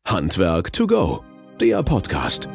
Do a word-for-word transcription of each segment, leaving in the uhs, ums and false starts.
Handwerk to go, der Podcast.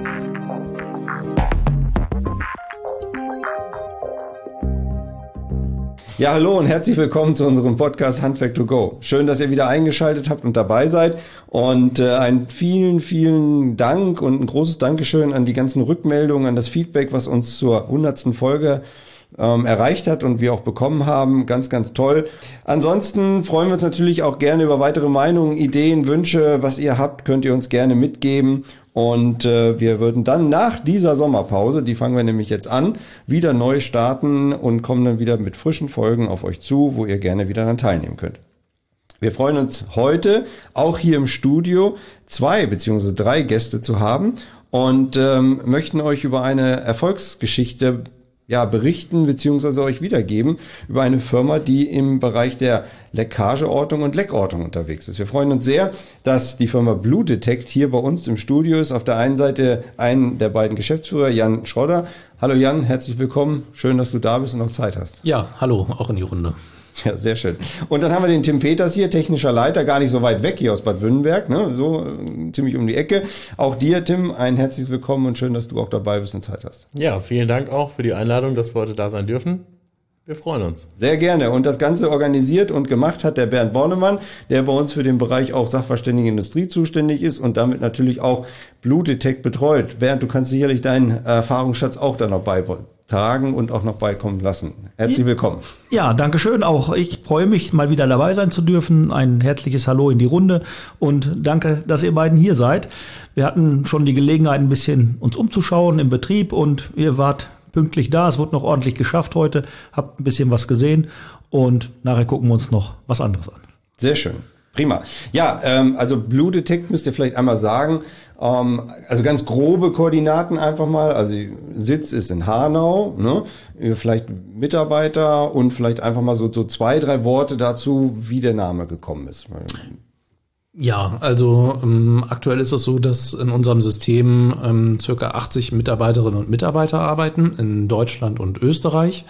Ja, hallo und herzlich willkommen zu unserem Podcast Handwerk to go. Schön, dass ihr wieder eingeschaltet habt und dabei seid. Und äh, einen vielen, vielen Dank und ein großes Dankeschön an die ganzen Rückmeldungen, an das Feedback, was uns zur hundertsten Folge ähm, erreicht hat und wir auch bekommen haben. Ganz, ganz toll. Ansonsten freuen wir uns natürlich auch gerne über weitere Meinungen, Ideen, Wünsche. Was ihr habt, könnt ihr uns gerne mitgeben. Und äh, wir würden dann nach dieser Sommerpause, die fangen wir nämlich jetzt an, wieder neu starten und kommen dann wieder mit frischen Folgen auf euch zu, wo ihr gerne wieder daran teilnehmen könnt. Wir freuen uns heute auch hier im Studio zwei beziehungsweise drei Gäste zu haben und ähm, möchten euch über eine Erfolgsgeschichte ja berichten beziehungsweise euch wiedergeben über eine Firma, die im Bereich der Leckageortung und Leckortung unterwegs ist. Wir freuen uns sehr, dass die Firma Blue Detect hier bei uns im Studio ist. Auf der einen Seite einen der beiden Geschäftsführer, Jan Schrodder. Hallo Jan, herzlich willkommen. Schön, dass du da bist und noch Zeit hast. Ja, hallo, auch in die Runde. Ja, sehr schön. Und dann haben wir den Tim Peters hier, technischer Leiter, gar nicht so weit weg hier aus Bad Wünnenberg, ne, so äh, ziemlich um die Ecke. Auch dir, Tim, ein herzliches Willkommen und schön, dass du auch dabei bist und Zeit hast. Ja, vielen Dank auch für die Einladung, dass wir heute da sein dürfen. Wir freuen uns. Sehr gerne. Und das Ganze organisiert und gemacht hat der Bernd Bornemann, der bei uns für den Bereich auch Sachverständige Industrie zuständig ist und damit natürlich auch Blue Detect betreut. Bernd, du kannst sicherlich deinen Erfahrungsschatz auch da noch beitragen und auch noch beikommen lassen. Herzlich willkommen. Ja, danke schön. Auch ich freue mich, mal wieder dabei sein zu dürfen. Ein herzliches Hallo in die Runde und danke, dass ihr beiden hier seid. Wir hatten schon die Gelegenheit, ein bisschen uns umzuschauen im Betrieb und ihr wart pünktlich da. Es wurde noch ordentlich geschafft heute. Habt ein bisschen was gesehen und nachher gucken wir uns noch was anderes an. Sehr schön. Prima. Ja, ähm, also Blue Detect müsst ihr vielleicht einmal sagen. Ähm, also ganz grobe Koordinaten einfach mal. Also Sitz ist in Hanau, ne? Vielleicht Mitarbeiter und vielleicht einfach mal so, so zwei, drei Worte dazu, wie der Name gekommen ist. Ja, also ähm, aktuell ist es so, dass in unserem System ähm, circa achtzig Mitarbeiterinnen und Mitarbeiter arbeiten in Deutschland und Österreich.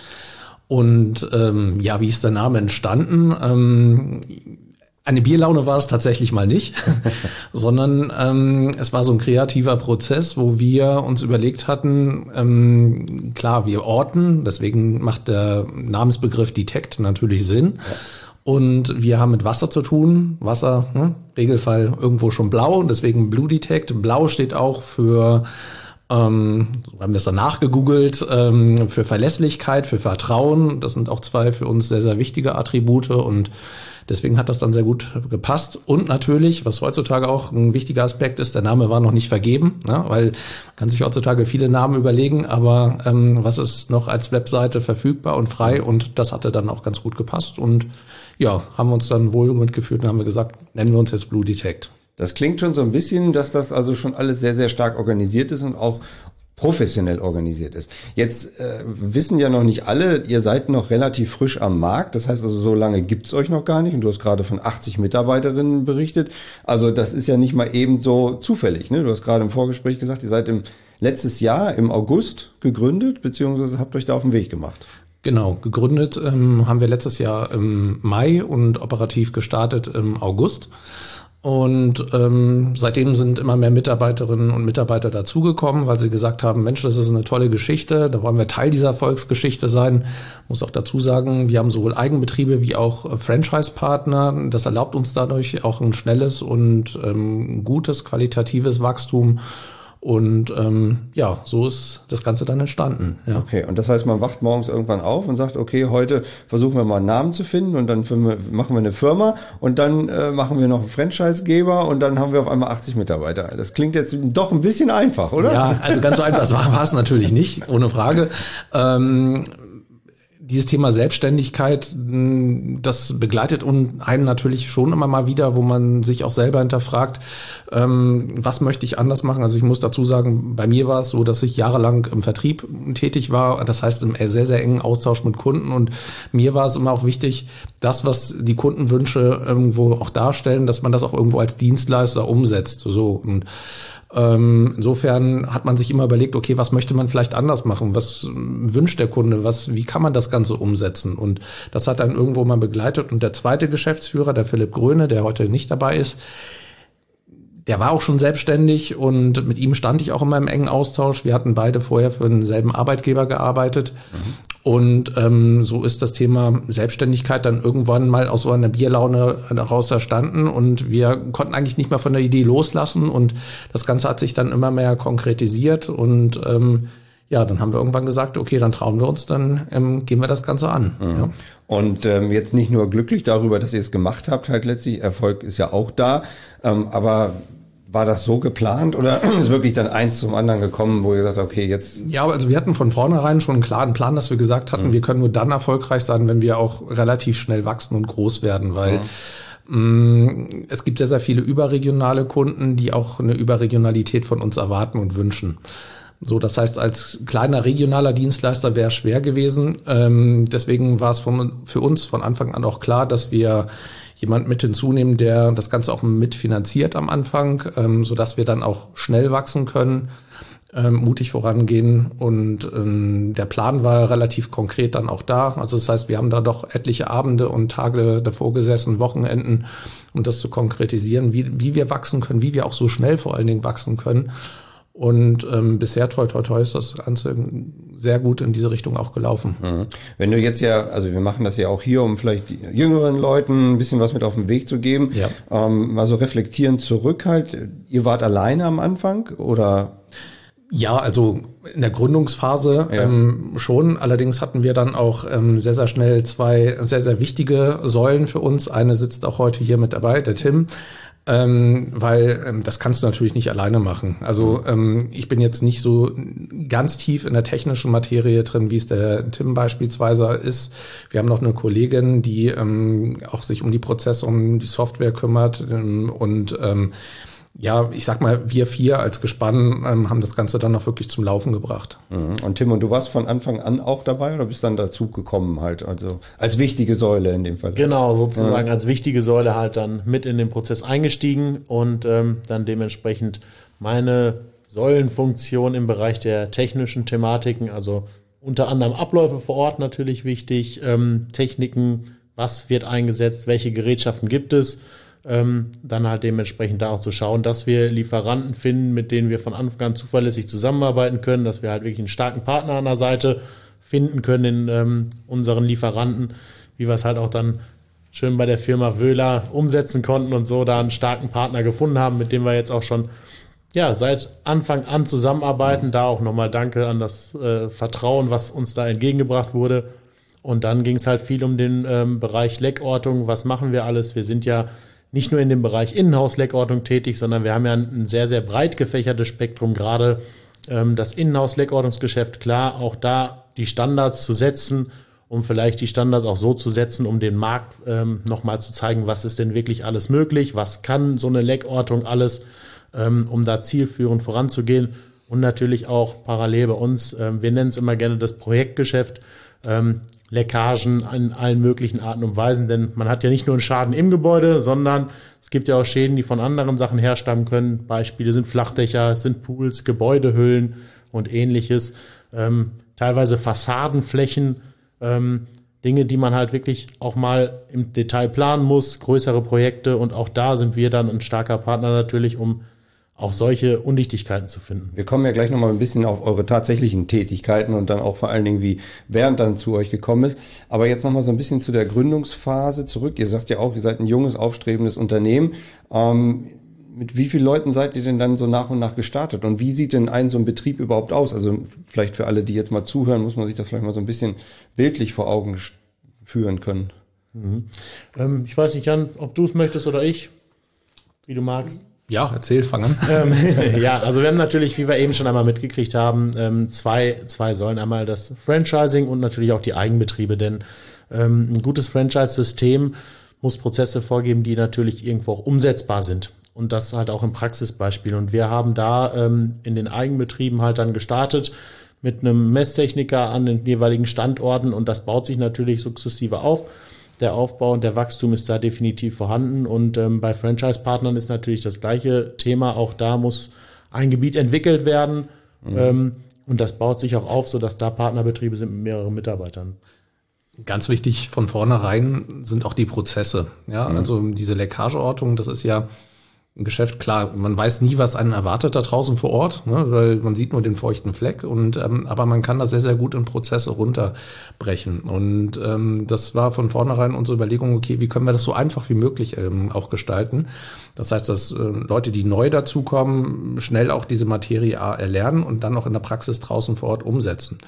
Und ähm, ja, wie ist der Name entstanden? Ähm, Eine Bierlaune war es tatsächlich mal nicht, sondern ähm, es war so ein kreativer Prozess, wo wir uns überlegt hatten, ähm, klar, wir orten, deswegen macht der Namensbegriff Detect natürlich Sinn. Ja. Und wir haben mit Wasser zu tun, Wasser, ne, Regelfall irgendwo schon blau, deswegen Blue Detect. Blau steht auch für, ähm, so haben wir es danach gegoogelt, ähm, für Verlässlichkeit, für Vertrauen. Das sind auch zwei für uns sehr, sehr wichtige Attribute und deswegen hat das dann sehr gut gepasst. Und natürlich, was heutzutage auch ein wichtiger Aspekt ist, der Name war noch nicht vergeben, ne? Weil man kann sich heutzutage viele Namen überlegen, aber ähm, was ist noch als Webseite verfügbar und frei? Und das hatte dann auch ganz gut gepasst. Und ja, haben wir uns dann wohl mitgefühlt und haben wir gesagt, nennen wir uns jetzt Blue Detect. Das klingt schon so ein bisschen, dass das also schon alles sehr, sehr stark organisiert ist und auch professionell organisiert ist. Jetzt äh, wissen ja noch nicht alle, ihr seid noch relativ frisch am Markt. Das heißt also, so lange gibt's euch noch gar nicht. Und du hast gerade von achtzig Mitarbeiterinnen berichtet. Also das ist ja nicht mal eben so zufällig, ne? Du hast gerade im Vorgespräch gesagt, ihr seid im letztes Jahr im August gegründet, beziehungsweise habt euch da auf den Weg gemacht. Genau, gegründet ähm, haben wir letztes Jahr im Mai und operativ gestartet im August. Und ähm, seitdem sind immer mehr Mitarbeiterinnen und Mitarbeiter dazugekommen, weil sie gesagt haben, Mensch, das ist eine tolle Geschichte, da wollen wir Teil dieser Erfolgsgeschichte sein. Muss auch dazu sagen, wir haben sowohl Eigenbetriebe wie auch Franchise-Partner. Das erlaubt uns dadurch auch ein schnelles und ähm, gutes, qualitatives Wachstum. Und ähm, ja, so ist das Ganze dann entstanden. Ja. Okay, und das heißt, man wacht morgens irgendwann auf und sagt, okay, heute versuchen wir mal einen Namen zu finden und dann machen wir eine Firma und dann äh, machen wir noch einen Franchisegeber und dann haben wir auf einmal achtzig Mitarbeiter. Das klingt jetzt doch ein bisschen einfach, oder? Ja, also ganz so einfach war, war es natürlich nicht, ohne Frage. Ähm, Dieses Thema Selbstständigkeit, das begleitet einen natürlich schon immer mal wieder, wo man sich auch selber hinterfragt, ähm, was möchte ich anders machen? Also ich muss dazu sagen, bei mir war es so, dass ich jahrelang im Vertrieb tätig war, das heißt im sehr, sehr engen Austausch mit Kunden und mir war es immer auch wichtig, das, was die Kundenwünsche irgendwo auch darstellen, dass man das auch irgendwo als Dienstleister umsetzt. So und Ähm, insofern hat man sich immer überlegt, okay, was möchte man vielleicht anders machen? Was wünscht der Kunde? Was, wie kann man das Ganze umsetzen? Und das hat dann irgendwo mal begleitet. Und der zweite Geschäftsführer, der Philipp Gröne, der heute nicht dabei ist, der war auch schon selbstständig und mit ihm stand ich auch immer im engen Austausch. Wir hatten beide vorher für denselben Arbeitgeber gearbeitet. Mhm. Und ähm, so ist das Thema Selbstständigkeit dann irgendwann mal aus so einer Bierlaune heraus erstanden und wir konnten eigentlich nicht mehr von der Idee loslassen und das Ganze hat sich dann immer mehr konkretisiert und ähm, ja, dann haben wir irgendwann gesagt, okay, dann trauen wir uns, dann ähm, gehen wir das Ganze an. Mhm. Ja. Und ähm, jetzt nicht nur glücklich darüber, dass ihr es gemacht habt, halt letztlich, Erfolg ist ja auch da, ähm, aber war das so geplant oder ist wirklich dann eins zum anderen gekommen, wo ihr gesagt habt, okay, jetzt... Ja, also wir hatten von vornherein schon einen klaren Plan, dass wir gesagt hatten, mhm. wir können nur dann erfolgreich sein, wenn wir auch relativ schnell wachsen und groß werden, weil mhm. mh, es gibt sehr, sehr viele überregionale Kunden, die auch eine Überregionalität von uns erwarten und wünschen. So, das heißt, als kleiner regionaler Dienstleister wäre es schwer gewesen. Ähm, deswegen war es von, für uns von Anfang an auch klar, dass wir jemand mit hinzunehmen, der das Ganze auch mitfinanziert am Anfang, ähm, so dass wir dann auch schnell wachsen können, ähm, mutig vorangehen. Und ähm, der Plan war relativ konkret dann auch da. Also das heißt, wir haben da doch etliche Abende und Tage davor gesessen, Wochenenden, um das zu konkretisieren, wie, wie wir wachsen können, wie wir auch so schnell vor allen Dingen wachsen können. Und ähm, bisher, toi, toi, toi, ist das Ganze sehr gut in diese Richtung auch gelaufen. Mhm. Wenn du jetzt ja, also wir machen das ja auch hier, um vielleicht die jüngeren Leuten ein bisschen was mit auf den Weg zu geben, ja. ähm, mal so reflektieren zurück halt. Ihr wart alleine am Anfang oder? Ja, also in der Gründungsphase ja. ähm, schon. Allerdings hatten wir dann auch ähm, sehr, sehr schnell zwei sehr, sehr wichtige Säulen für uns. Eine sitzt auch heute hier mit dabei, der Tim. Ähm, weil ähm, das kannst du natürlich nicht alleine machen. Also ähm, ich bin jetzt nicht so ganz tief in der technischen Materie drin, wie es der Tim beispielsweise ist. Wir haben noch eine Kollegin, die ähm, auch sich um die Prozesse, um die Software kümmert ähm, und ähm, ja, ich sag mal, wir vier als Gespann ähm, haben das Ganze dann noch wirklich zum Laufen gebracht. Und Tim, und du warst von Anfang an auch dabei oder bist dann dazu gekommen halt, also als wichtige Säule in dem Fall? Genau, sozusagen ja. als wichtige Säule halt dann mit in den Prozess eingestiegen und ähm, dann dementsprechend meine Säulenfunktion im Bereich der technischen Thematiken, also unter anderem Abläufe vor Ort natürlich wichtig, ähm, Techniken, was wird eingesetzt, welche Gerätschaften gibt es, Ähm, dann halt dementsprechend da auch zu schauen, dass wir Lieferanten finden, mit denen wir von Anfang an zuverlässig zusammenarbeiten können, dass wir halt wirklich einen starken Partner an der Seite finden können in ähm, unseren Lieferanten, wie wir es halt auch dann schön bei der Firma Wöhler umsetzen konnten und so da einen starken Partner gefunden haben, mit dem wir jetzt auch schon ja seit Anfang an zusammenarbeiten. Da auch nochmal Danke an das äh, Vertrauen, was uns da entgegengebracht wurde. Und dann ging es halt viel um den ähm, Bereich Leckortung. Was machen wir alles? Wir sind ja nicht nur in dem Bereich Innenhaus-Leckordnung tätig, sondern wir haben ja ein sehr, sehr breit gefächertes Spektrum, gerade ähm, das Innenhaus-Leckordnungsgeschäft, klar, auch da die Standards zu setzen, um vielleicht die Standards auch so zu setzen, um den Markt ähm, nochmal zu zeigen, was ist denn wirklich alles möglich, was kann so eine Leckortung alles, ähm, um da zielführend voranzugehen und natürlich auch parallel bei uns, ähm, wir nennen es immer gerne das Projektgeschäft, ähm, Leckagen in allen möglichen Arten und Weisen, denn man hat ja nicht nur einen Schaden im Gebäude, sondern es gibt ja auch Schäden, die von anderen Sachen herstammen können. Beispiele sind Flachdächer, sind Pools, Gebäudehüllen und ähnliches, ähm, teilweise Fassadenflächen, ähm, Dinge, die man halt wirklich auch mal im Detail planen muss, größere Projekte und auch da sind wir dann ein starker Partner natürlich, um auch solche Undichtigkeiten zu finden. Wir kommen ja gleich nochmal ein bisschen auf eure tatsächlichen Tätigkeiten und dann auch vor allen Dingen, wie Bernd dann zu euch gekommen ist. Aber jetzt nochmal so ein bisschen zu der Gründungsphase zurück. Ihr sagt ja auch, ihr seid ein junges, aufstrebendes Unternehmen. Ähm, mit wie vielen Leuten seid ihr denn dann so nach und nach gestartet? Und wie sieht denn ein so ein Betrieb überhaupt aus? Also vielleicht für alle, die jetzt mal zuhören, muss man sich das vielleicht mal so ein bisschen bildlich vor Augen führen können. Mhm. Ähm, ich weiß nicht, Jan, ob du es möchtest oder ich, wie du magst. Ja, erzähl, fang an. ähm, ja, also wir haben natürlich, wie wir eben schon einmal mitgekriegt haben, ähm, zwei, zwei Säulen. Einmal das Franchising und natürlich auch die Eigenbetriebe, denn ähm, ein gutes Franchise-System muss Prozesse vorgeben, die natürlich irgendwo auch umsetzbar sind. Und das halt auch im Praxisbeispiel. Und wir haben da ähm, in den Eigenbetrieben halt dann gestartet mit einem Messtechniker an den jeweiligen Standorten und das baut sich natürlich sukzessive auf. Der Aufbau und der Wachstum ist da definitiv vorhanden und ähm, bei Franchise-Partnern ist natürlich das gleiche Thema. Auch da muss ein Gebiet entwickelt werden mhm. ähm, und das baut sich auch auf, sodass da Partnerbetriebe sind mit mehreren Mitarbeitern. Ganz wichtig von vornherein sind auch die Prozesse. Ja, mhm. also diese Leckageortung, das ist ja im Geschäft, klar, man weiß nie, was einen erwartet da draußen vor Ort, ne, weil man sieht nur den feuchten Fleck und ähm, aber man kann das sehr, sehr gut in Prozesse runterbrechen. Und ähm, das war von vornherein unsere Überlegung, okay, wie können wir das so einfach wie möglich ähm, auch gestalten? Das heißt, dass äh, Leute, die neu dazukommen, schnell auch diese Materie A erlernen und dann auch in der Praxis draußen vor Ort umsetzen.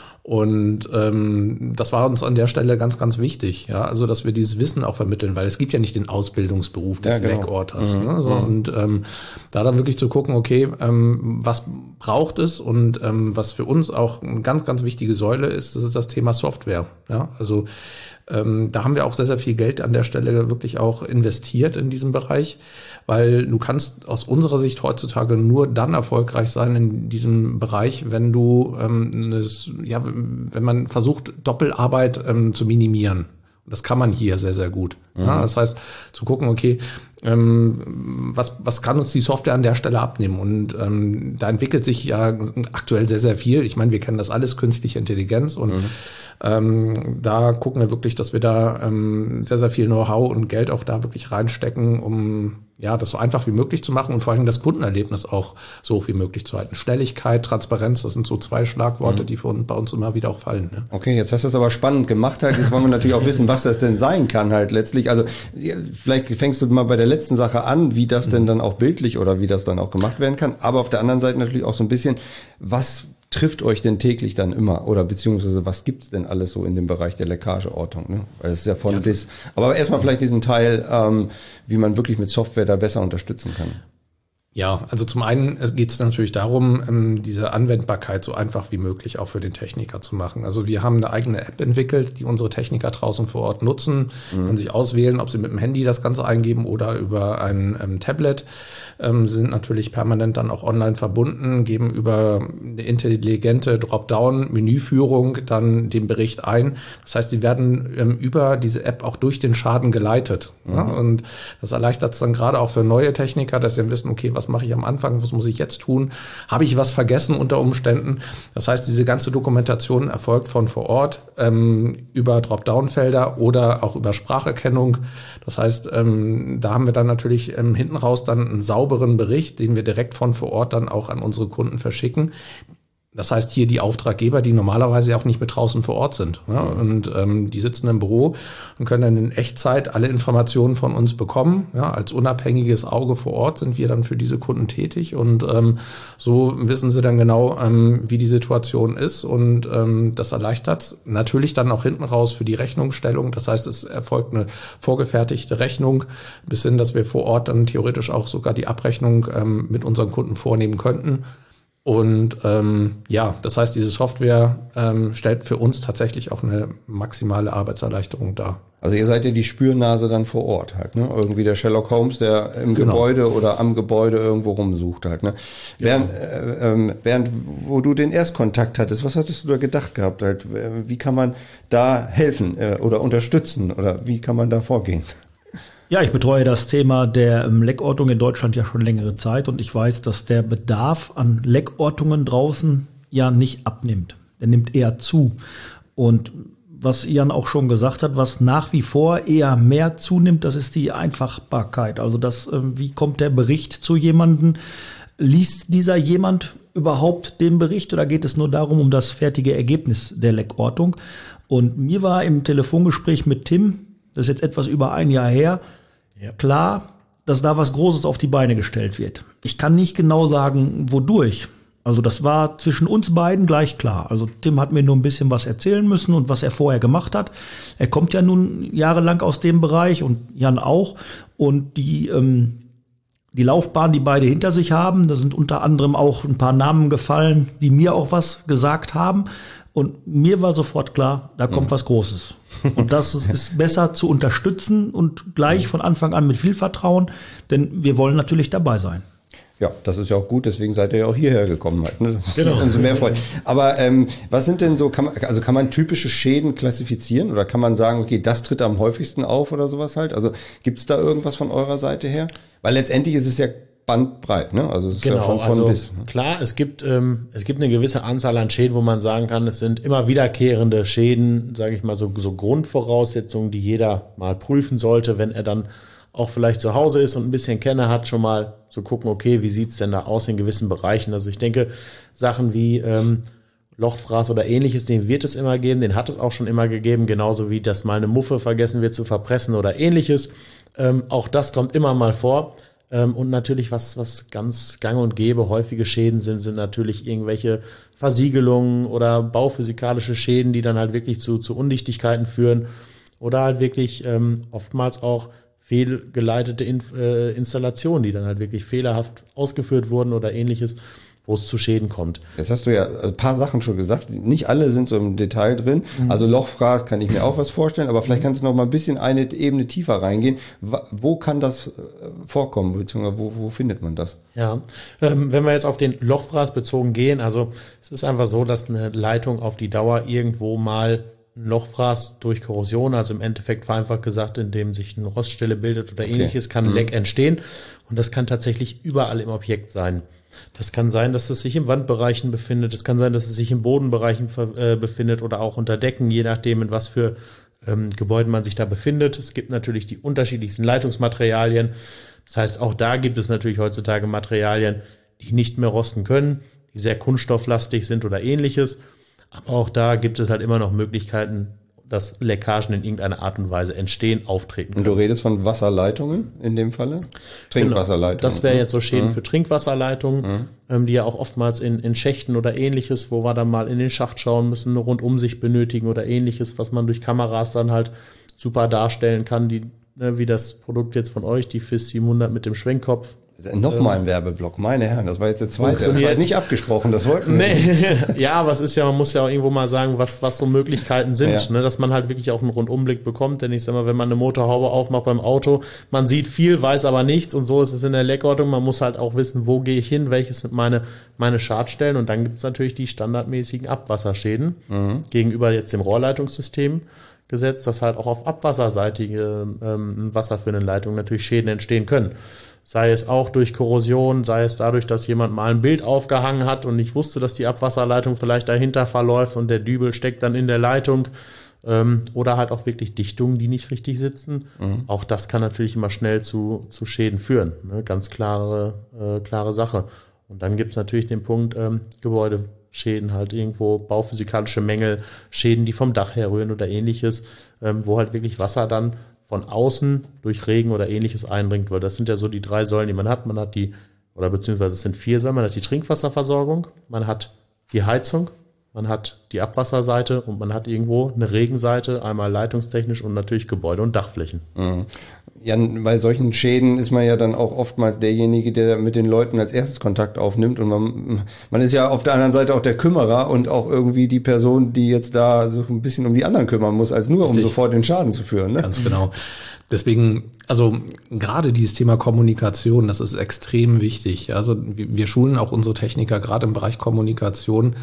Und ähm, das war uns an der Stelle ganz, ganz wichtig, ja, also dass wir dieses Wissen auch vermitteln, weil es gibt ja nicht den Ausbildungsberuf des ja, genau. Leckorters. Mhm. Ne? So, und ähm, da dann wirklich zu gucken, okay, ähm, was braucht es und ähm, was für uns auch eine ganz, ganz wichtige Säule ist, das ist das Thema Software. Ja, also ähm, da haben wir auch sehr, sehr viel Geld an der Stelle wirklich auch investiert in diesem Bereich, weil du kannst aus unserer Sicht heutzutage nur dann erfolgreich sein in diesem Bereich, wenn du, ähm, das, ja, wenn man versucht, Doppelarbeit ähm, zu minimieren. Das kann man hier sehr, sehr gut. Mhm. Ja, das heißt, zu gucken, okay, ähm, was, was kann uns die Software an der Stelle abnehmen? Und ähm, da entwickelt sich ja aktuell sehr, sehr viel. Ich meine, wir kennen das alles, künstliche Intelligenz. Und mhm. ähm, da gucken wir wirklich, dass wir da ähm, sehr, sehr viel Know-how und Geld auch da wirklich reinstecken, um ja, das so einfach wie möglich zu machen und vor allem das Kundenerlebnis auch so hoch wie möglich zu halten. Schnelligkeit, Transparenz, das sind so zwei Schlagworte, mhm. die für uns, bei uns immer wieder auch fallen. Ne? Okay, jetzt hast du es aber spannend gemacht halt. Jetzt wollen wir natürlich auch wissen, was das denn sein kann halt letztlich. Also vielleicht fängst du mal bei der letzten Sache an, wie das mhm. denn dann auch bildlich oder wie das dann auch gemacht werden kann. Aber auf der anderen Seite natürlich auch so ein bisschen, was trifft euch denn täglich dann immer? Oder beziehungsweise was gibt's denn alles so in dem Bereich der Leckageortung? Ne? Weil es ist ja von ja. bis. Aber erstmal vielleicht diesen Teil, ähm, wie man wirklich mit Software da besser unterstützen kann. Ja, also zum einen geht es natürlich darum, diese Anwendbarkeit so einfach wie möglich auch für den Techniker zu machen. Also wir haben eine eigene App entwickelt, die unsere Techniker draußen vor Ort nutzen, mhm. können sich auswählen, ob sie mit dem Handy das Ganze eingeben oder über ein ähm, Tablet, ähm, sind natürlich permanent dann auch online verbunden, geben über eine intelligente Dropdown-Menüführung dann den Bericht ein. Das heißt, sie werden ähm, über diese App auch durch den Schaden geleitet. Mhm. Ja? Und das erleichtert es dann gerade auch für neue Techniker, dass sie wissen, okay, was mache ich am Anfang, was muss ich jetzt tun? Habe ich was vergessen unter Umständen? Das heißt, diese ganze Dokumentation erfolgt von vor Ort ähm, über Dropdown-Felder oder auch über Spracherkennung. Das heißt, ähm, da haben wir dann natürlich ähm, hinten raus dann einen sauberen Bericht, den wir direkt von vor Ort dann auch an unsere Kunden verschicken. Das heißt, hier die Auftraggeber, die normalerweise auch nicht mit draußen vor Ort sind. Ja, und ähm, die sitzen im Büro und können dann in Echtzeit alle Informationen von uns bekommen. Ja, als unabhängiges Auge vor Ort sind wir dann für diese Kunden tätig. Und ähm, so wissen sie dann genau, ähm, wie die Situation ist. Und ähm, das erleichtert natürlich dann auch hinten raus für die Rechnungsstellung. Das heißt, es erfolgt eine vorgefertigte Rechnung, bis hin, dass wir vor Ort dann theoretisch auch sogar die Abrechnung ähm, mit unseren Kunden vornehmen könnten. Und ähm, ja, das heißt, diese Software ähm, stellt für uns tatsächlich auch eine maximale Arbeitserleichterung dar. Also ihr seid ja die Spürnase dann vor Ort halt, ne? Irgendwie der Sherlock Holmes, der im genau. Gebäude oder am Gebäude irgendwo rumsucht halt, ne? Genau. Bernd, äh, ähm, Bernd, wo du den Erstkontakt hattest, was hattest du da gedacht gehabt halt? Wie kann man da helfen äh, oder unterstützen oder wie kann man da vorgehen? Ja, ich betreue das Thema der ähm, Leckortung in Deutschland ja schon längere Zeit und ich weiß, dass der Bedarf an Leckortungen draußen ja nicht abnimmt. Der nimmt eher zu. Und was Jan auch schon gesagt hat, was nach wie vor eher mehr zunimmt, das ist die Einfachbarkeit. Also das, äh, wie kommt der Bericht zu jemandem? Liest dieser jemand überhaupt den Bericht oder geht es nur darum, um das fertige Ergebnis der Leckortung? Und mir war im Telefongespräch mit Tim, das ist jetzt etwas über ein Jahr her, ja. klar, dass da was Großes auf die Beine gestellt wird. Ich kann nicht genau sagen, wodurch. Also das war zwischen uns beiden gleich klar. Also Tim hat mir nur ein bisschen was erzählen müssen und was er vorher gemacht hat. Er kommt ja nun jahrelang aus dem Bereich und Jan auch. Und die ähm, die Laufbahn, die beide hinter sich haben, da sind unter anderem auch ein paar Namen gefallen, die mir auch was gesagt haben. Und mir war sofort klar, da kommt mhm. was Großes. Und das ist besser zu unterstützen und gleich von Anfang an mit viel Vertrauen, denn wir wollen natürlich dabei sein. Ja, das ist ja auch gut, deswegen seid ihr ja auch hierher gekommen halt, ne? Genau. Umso mehr Freude. Aber ähm, was sind denn so, kann man, also kann man typische Schäden klassifizieren oder kann man sagen, okay, das tritt am häufigsten auf oder sowas halt? Also gibt's da irgendwas von eurer Seite her? Weil letztendlich ist es ja bandbreit, ne? Also es ist genau, ja von, von also bis. Ne? Klar, es gibt ähm, es gibt eine gewisse Anzahl an Schäden, wo man sagen kann, es sind immer wiederkehrende Schäden, sage ich mal so so Grundvoraussetzungen, die jeder mal prüfen sollte, wenn er dann auch vielleicht zu Hause ist und ein bisschen Kenner hat, schon mal zu gucken, okay, wie sieht's denn da aus in gewissen Bereichen? Also ich denke, Sachen wie ähm, Lochfraß oder ähnliches, den wird es immer geben, den hat es auch schon immer gegeben, genauso wie, dass mal eine Muffe vergessen wird zu verpressen oder ähnliches. Ähm, auch das kommt immer mal vor. Ähm, und natürlich, was was ganz gang und gäbe, häufige Schäden sind, sind natürlich irgendwelche Versiegelungen oder bauphysikalische Schäden, die dann halt wirklich zu, zu Undichtigkeiten führen oder halt wirklich ähm, oftmals auch fehlgeleitete In- äh, Installationen, die dann halt wirklich fehlerhaft ausgeführt wurden oder ähnliches, wo es zu Schäden kommt. Jetzt hast du ja ein paar Sachen schon gesagt. Nicht alle sind so im Detail drin. Mhm. Also Lochfraß kann ich mir auch was vorstellen, aber vielleicht kannst du noch mal ein bisschen eine Ebene tiefer reingehen. Wo kann das vorkommen, beziehungsweise wo, wo findet man das? Ja, ähm, wenn wir jetzt auf den Lochfraß bezogen gehen, also es ist einfach so, dass eine Leitung auf die Dauer irgendwo mal ein Lochfraß durch Korrosion, also im Endeffekt vereinfacht gesagt, indem sich eine Roststelle bildet oder ähnliches, okay. kann ein Leck entstehen. Und das kann tatsächlich überall im Objekt sein. Das kann sein, dass es sich im Wandbereichen befindet. Es kann sein, dass es sich im Bodenbereichen äh, befindet oder auch unter Decken, je nachdem, in was für ähm, Gebäuden man sich da befindet. Es gibt natürlich die unterschiedlichsten Leitungsmaterialien. Das heißt, auch da gibt es natürlich heutzutage Materialien, die nicht mehr rosten können, die sehr kunststofflastig sind oder ähnliches. Aber auch da gibt es halt immer noch Möglichkeiten, dass Leckagen in irgendeiner Art und Weise entstehen, auftreten können. Und du redest von Wasserleitungen in dem Falle? Trinkwasserleitungen. Genau. Das wäre jetzt so Schäden mhm. für Trinkwasserleitungen, mhm. ähm, die ja auch oftmals in, in Schächten oder ähnliches, wo wir dann mal in den Schacht schauen müssen, eine Rundumsicht benötigen oder ähnliches, was man durch Kameras dann halt super darstellen kann, die, ne, wie das Produkt jetzt von euch, die F I S siebenhundert mit dem Schwenkkopf. Nochmal ein Werbeblock, meine Herren, das war jetzt der zweite. Das war nicht abgesprochen, das wollten wir nee. nicht. Ja, aber es ist ja, man muss ja auch irgendwo mal sagen, was was so Möglichkeiten sind, ja. ne, dass man halt wirklich auch einen Rundumblick bekommt, denn ich sag mal, wenn man eine Motorhaube aufmacht beim Auto, man sieht viel, weiß aber nichts und so ist es in der Leckortung, man muss halt auch wissen, wo gehe ich hin, welches sind meine meine Schadstellen und dann gibt's natürlich die standardmäßigen Abwasserschäden mhm. gegenüber jetzt dem Rohrleitungssystem gesetzt, dass halt auch auf abwasserseitige ähm, wasserführenden Leitungen natürlich Schäden entstehen können. Sei es auch durch Korrosion, sei es dadurch, dass jemand mal ein Bild aufgehangen hat und nicht wusste, dass die Abwasserleitung vielleicht dahinter verläuft und der Dübel steckt dann in der Leitung. Ähm, oder halt auch wirklich Dichtungen, die nicht richtig sitzen. Mhm. Auch das kann natürlich immer schnell zu zu Schäden führen. Ne? Ganz klare äh, klare Sache. Und dann gibt's natürlich den Punkt ähm, Gebäudeschäden, halt irgendwo bauphysikalische Mängel, Schäden, die vom Dach herrühren oder ähnliches, ähm, wo halt wirklich Wasser dann von außen durch Regen oder ähnliches eindringt, weil das sind ja so die drei Säulen, die man hat. Man hat die, oder beziehungsweise es sind vier Säulen, man hat die Trinkwasserversorgung, man hat die Heizung, man hat die Abwasserseite und man hat irgendwo eine Regenseite, einmal leitungstechnisch und natürlich Gebäude und Dachflächen. Mhm. Ja, bei solchen Schäden ist man ja dann auch oftmals derjenige, der mit den Leuten als erstes Kontakt aufnimmt und man, man ist ja auf der anderen Seite auch der Kümmerer und auch irgendwie die Person, die jetzt da so ein bisschen um die anderen kümmern muss, als nur Richtig. um sofort den Schaden zu führen. Ne? Ganz genau. Deswegen, also gerade dieses Thema Kommunikation, das ist extrem wichtig. Also wir schulen auch unsere Techniker gerade im Bereich Kommunikation.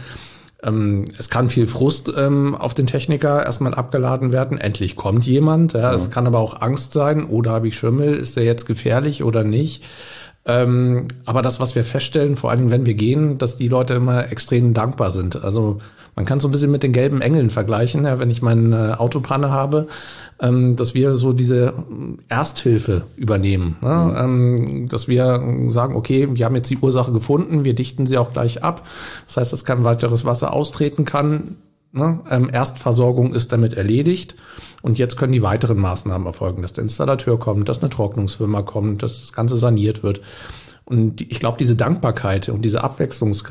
Es kann viel Frust ähm, auf den Techniker erstmal abgeladen werden. Endlich kommt jemand. Ja. Es kann aber auch Angst sein. Oder habe ich Schimmel? Ist der jetzt gefährlich oder nicht? Ähm, aber das, was wir feststellen, vor allen Dingen, wenn wir gehen, dass die Leute immer extrem dankbar sind. Also man kann so ein bisschen mit den gelben Engeln vergleichen, ja, wenn ich meine Autopanne habe, ähm, dass wir so diese Ersthilfe übernehmen. Ja, mhm. ähm, dass wir sagen, okay, wir haben jetzt die Ursache gefunden, wir dichten sie auch gleich ab. Das heißt, dass kein weiteres Wasser austreten kann. Ne? Ähm, Erstversorgung ist damit erledigt. Und jetzt können die weiteren Maßnahmen erfolgen, dass der Installateur kommt, dass eine Trocknungsfirma kommt, dass das Ganze saniert wird. Und ich glaube, diese Dankbarkeit und diese Abwechslungs,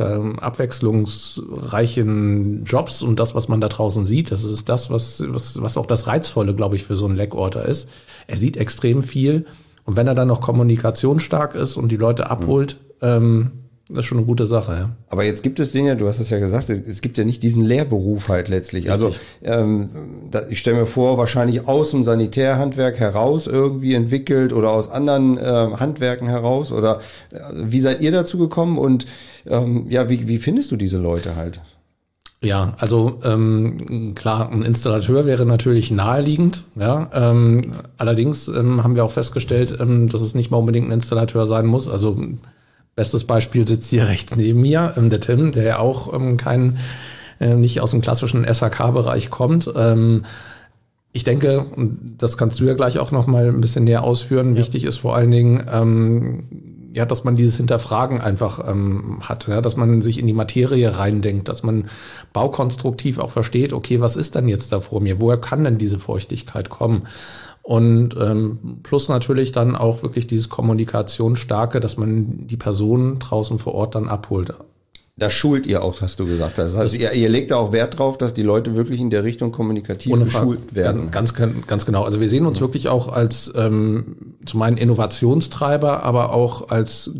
abwechslungsreichen Jobs und das, was man da draußen sieht, das ist das, was, was, was auch das Reizvolle, glaube ich, für so einen Leckorter ist. Er sieht extrem viel. Und wenn er dann noch kommunikationsstark ist und die Leute abholt, mhm. ähm, das ist schon eine gute Sache, ja. Aber jetzt gibt es Dinge, du hast es ja gesagt, es gibt ja nicht diesen Lehrberuf halt letztlich. Richtig. Also ähm, da, ich stelle mir vor, wahrscheinlich aus dem Sanitärhandwerk heraus irgendwie entwickelt oder aus anderen äh, Handwerken heraus. Oder äh, wie seid ihr dazu gekommen und ähm, ja, wie, wie findest du diese Leute halt? Ja, also ähm, klar, ein Installateur wäre natürlich naheliegend. Ja, ähm, allerdings ähm, haben wir auch festgestellt, ähm, dass es nicht mal unbedingt ein Installateur sein muss. Also bestes Beispiel sitzt hier rechts neben mir, ähm, der Tim, der ja auch ähm, kein, äh, nicht aus dem klassischen S H K-Bereich kommt. Ähm, Ich denke, und das kannst du ja gleich auch noch mal ein bisschen näher ausführen, ja. Wichtig ist vor allen Dingen, ähm, ja, dass man dieses Hinterfragen einfach ähm, hat, ja, dass man sich in die Materie reindenkt, dass man baukonstruktiv auch versteht, okay, was ist denn jetzt da vor mir? Woher kann denn diese Feuchtigkeit kommen? Und ähm, plus natürlich dann auch wirklich dieses Kommunikationsstarke, dass man die Personen draußen vor Ort dann abholt. Das schult ihr auch, hast du gesagt. Das heißt, ihr, ihr legt da auch Wert drauf, dass die Leute wirklich in der Richtung kommunikativ geschult werden. Ganz, ganz, ganz genau. Also wir sehen uns wirklich auch als ähm, zum einen Innovationstreiber, aber auch als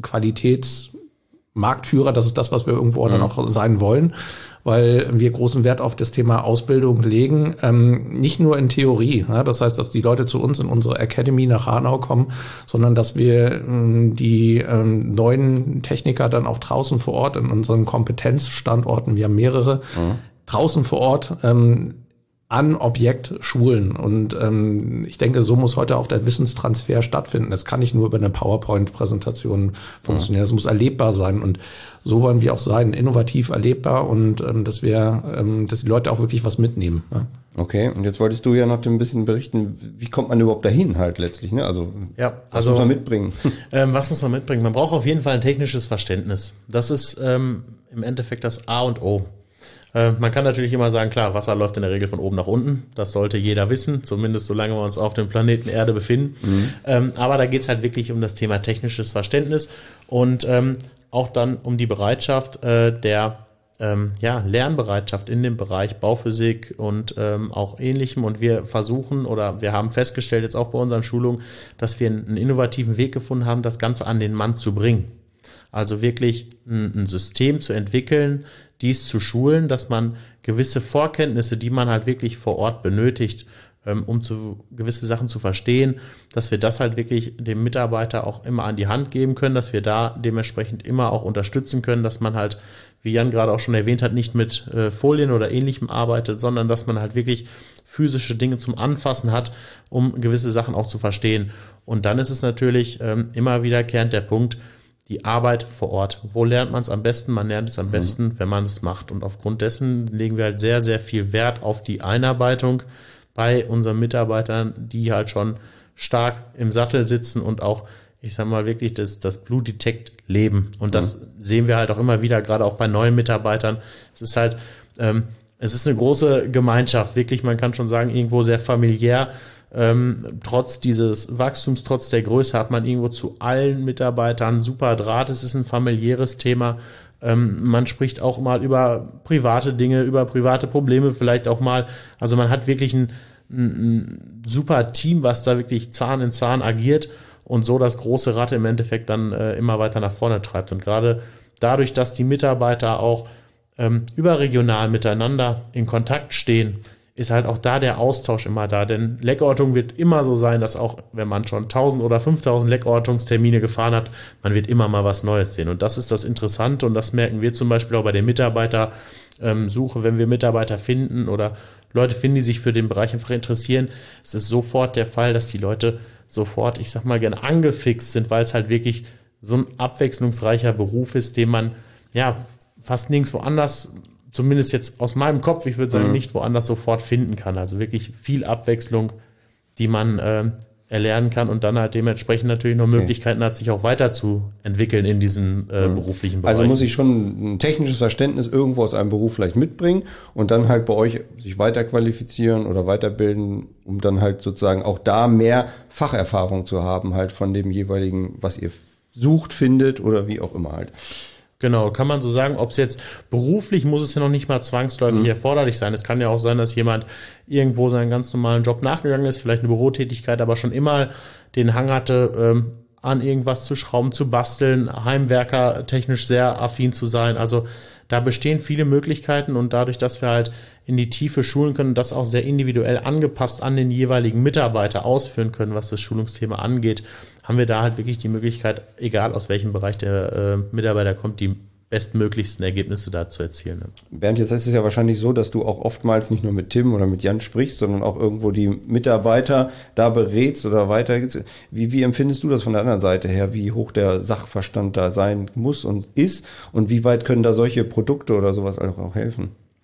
Qualitätsmarktführer. Das ist das, was wir irgendwo mhm. dann auch sein wollen, weil wir großen Wert auf das Thema Ausbildung legen, ähm, nicht nur in Theorie. Ja, das heißt, dass die Leute zu uns in unsere Academy nach Hanau kommen, sondern dass wir ähm, die ähm, neuen Techniker dann auch draußen vor Ort in unseren Kompetenzstandorten, wir haben mehrere, mhm. draußen vor Ort ähm, an Objekt schulen. Und ähm, ich denke, so muss heute auch der Wissenstransfer stattfinden. Das kann nicht nur über eine PowerPoint-Präsentation funktionieren. Das muss erlebbar sein. Und so wollen wir auch sein, innovativ erlebbar und ähm, dass wir, ähm, dass die Leute auch wirklich was mitnehmen. Ja. Okay, und jetzt wolltest du ja noch ein bisschen berichten, wie kommt man überhaupt dahin halt letztlich, ne? Also, ja, was also, muss man mitbringen? Ähm, was muss man mitbringen? Man braucht auf jeden Fall ein technisches Verständnis. Das ist ähm, im Endeffekt das A und O. Äh, man kann natürlich immer sagen, klar, Wasser läuft in der Regel von oben nach unten. Das sollte jeder wissen, zumindest solange wir uns auf dem Planeten Erde befinden. Mhm. Ähm, aber da geht's halt wirklich um das Thema technisches Verständnis und ähm, auch dann um die Bereitschaft äh, der ähm, ja, Lernbereitschaft in dem Bereich Bauphysik und ähm, auch Ähnlichem. Und wir versuchen oder wir haben festgestellt jetzt auch bei unseren Schulungen, dass wir einen innovativen Weg gefunden haben, das Ganze an den Mann zu bringen. Also wirklich ein, ein System zu entwickeln, dies zu schulen, dass man gewisse Vorkenntnisse, die man halt wirklich vor Ort benötigt, ähm, um zu gewisse Sachen zu verstehen, dass wir das halt wirklich dem Mitarbeiter auch immer an die Hand geben können, dass wir da dementsprechend immer auch unterstützen können, dass man halt, wie Jan gerade auch schon erwähnt hat, nicht mit äh, Folien oder Ähnlichem arbeitet, sondern dass man halt wirklich physische Dinge zum Anfassen hat, um gewisse Sachen auch zu verstehen. Und dann ist es natürlich ähm, immer wiederkehrend der Punkt, die Arbeit vor Ort. Wo lernt man es am besten? Man lernt es am besten, mhm. wenn man es macht. Und aufgrund dessen legen wir halt sehr, sehr viel Wert auf die Einarbeitung bei unseren Mitarbeitern, die halt schon stark im Sattel sitzen und auch, ich sag mal, wirklich das, das Blue Detect leben. Und das mhm. sehen wir halt auch immer wieder, gerade auch bei neuen Mitarbeitern. Es ist halt, ähm, es ist eine große Gemeinschaft, wirklich, man kann schon sagen, irgendwo sehr familiär. Ähm, trotz dieses Wachstums, trotz der Größe hat man irgendwo zu allen Mitarbeitern super Draht. Es ist ein familiäres Thema. Ähm, man spricht auch mal über private Dinge, über private Probleme vielleicht auch mal. Also man hat wirklich ein, ein, ein super Team, was da wirklich Zahn in Zahn agiert und so das große Rad im Endeffekt dann äh, immer weiter nach vorne treibt. Und gerade dadurch, dass die Mitarbeiter auch ähm, überregional miteinander in Kontakt stehen, ist halt auch da der Austausch immer da, denn Leckortung wird immer so sein, dass auch, wenn man schon tausend oder fünftausend Leckortungstermine gefahren hat, man wird immer mal was Neues sehen und das ist das Interessante und das merken wir zum Beispiel auch bei der Mitarbeitersuche, wenn wir Mitarbeiter finden oder Leute finden, die sich für den Bereich einfach interessieren, es ist sofort der Fall, dass die Leute sofort, ich sag mal gerne angefixt sind, weil es halt wirklich so ein abwechslungsreicher Beruf ist, den man ja fast nirgends woanders, zumindest jetzt aus meinem Kopf, ich würde sagen, mhm. nicht woanders sofort finden kann. Also wirklich viel Abwechslung, die man äh, erlernen kann und dann halt dementsprechend natürlich noch Möglichkeiten okay. hat, sich auch weiterzuentwickeln in diesen äh, mhm. beruflichen Bereichen. Also muss ich schon ein technisches Verständnis irgendwo aus einem Beruf vielleicht mitbringen und dann halt bei euch sich weiterqualifizieren oder weiterbilden, um dann halt sozusagen auch da mehr Facherfahrung zu haben, halt von dem jeweiligen, was ihr sucht, findet oder wie auch immer halt. Genau, kann man so sagen, ob es jetzt beruflich, muss es ja noch nicht mal zwangsläufig mhm. erforderlich sein. Es kann ja auch sein, dass jemand irgendwo seinen ganz normalen Job nachgegangen ist, vielleicht eine Bürotätigkeit, aber schon immer den Hang hatte, ähm, an irgendwas zu schrauben, zu basteln, Heimwerker technisch sehr affin zu sein. Also da bestehen viele Möglichkeiten und dadurch, dass wir halt in die Tiefe schulen können, das auch sehr individuell angepasst an den jeweiligen Mitarbeiter ausführen können, was das Schulungsthema angeht, haben wir da halt wirklich die Möglichkeit, egal aus welchem Bereich der äh, Mitarbeiter kommt, die bestmöglichsten Ergebnisse da zu erzielen. Ne? Bernd, jetzt ist es ja wahrscheinlich so, dass du auch oftmals nicht nur mit Tim oder mit Jan sprichst, sondern auch irgendwo die Mitarbeiter da berätst oder weiter. Wie, wie empfindest du das von der anderen Seite her, wie hoch der Sachverstand da sein muss und ist und wie weit können da solche Produkte oder sowas auch helfen?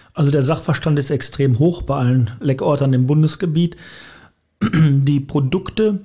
Also der Sachverstand ist extrem hoch bei allen Leckortern im Bundesgebiet. Die Produkte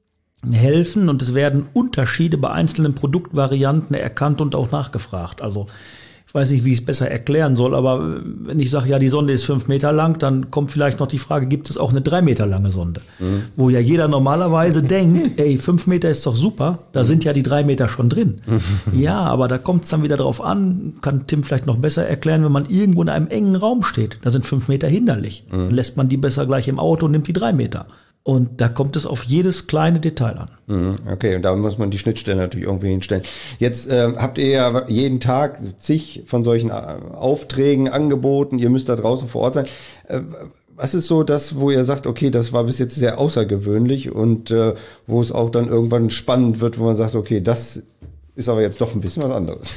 helfen und es werden Unterschiede bei einzelnen Produktvarianten erkannt und auch nachgefragt. Also ich weiß nicht, wie ich es besser erklären soll, aber wenn ich sage, ja, die Sonde ist fünf Meter lang, dann kommt vielleicht noch die Frage, gibt es auch eine drei Meter lange Sonde? Mhm. Wo ja jeder normalerweise denkt, ey, fünf Meter ist doch super, da sind ja die drei Meter schon drin. Mhm. Ja, aber da kommt es dann wieder drauf an, kann Tim vielleicht noch besser erklären, wenn man irgendwo in einem engen Raum steht, da sind fünf Meter hinderlich. Mhm. Dann lässt man die besser gleich im Auto und nimmt die drei Meter. Und da kommt es auf jedes kleine Detail an. Okay, und da muss man die Schnittstelle natürlich irgendwie hinstellen. Jetzt äh, habt ihr ja jeden Tag zig von solchen Aufträgen angeboten, ihr müsst da draußen vor Ort sein. Äh, was ist so das, wo ihr sagt, okay, das war bis jetzt sehr außergewöhnlich und äh, wo es auch dann irgendwann spannend wird, wo man sagt, okay, das ist aber jetzt doch ein bisschen was anderes.